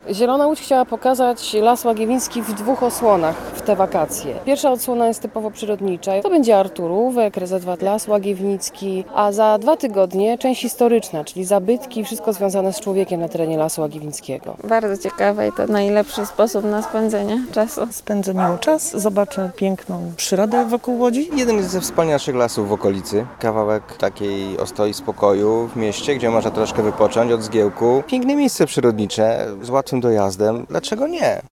Zielona Łódź chciała pokazać Las Łagiewiński w 2 odsłonach w te wakacje. Pierwsza odsłona jest typowo przyrodnicza. To będzie Arturówek, rezerwat Las Łagiewnicki, a za 2 tygodnie część historyczna, czyli zabytki, wszystko związane z człowiekiem na terenie Lasu Łagiewnickiego. Bardzo ciekawe i to najlepszy sposób na spędzenie czasu. Spędzę miło czas, zobaczę piękną przyrodę wokół Łodzi. Jeden ze wspanialszych lasów w okolicy. Kawałek takiej ostoi spokoju w mieście, gdzie można troszkę wypocząć od zgiełku. Piękne miejsce przyrodnicze z łatwym dojazdem. Dlaczego nie?